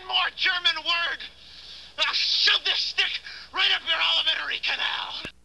more German word. I'll shove this stick right up your alimentary canal.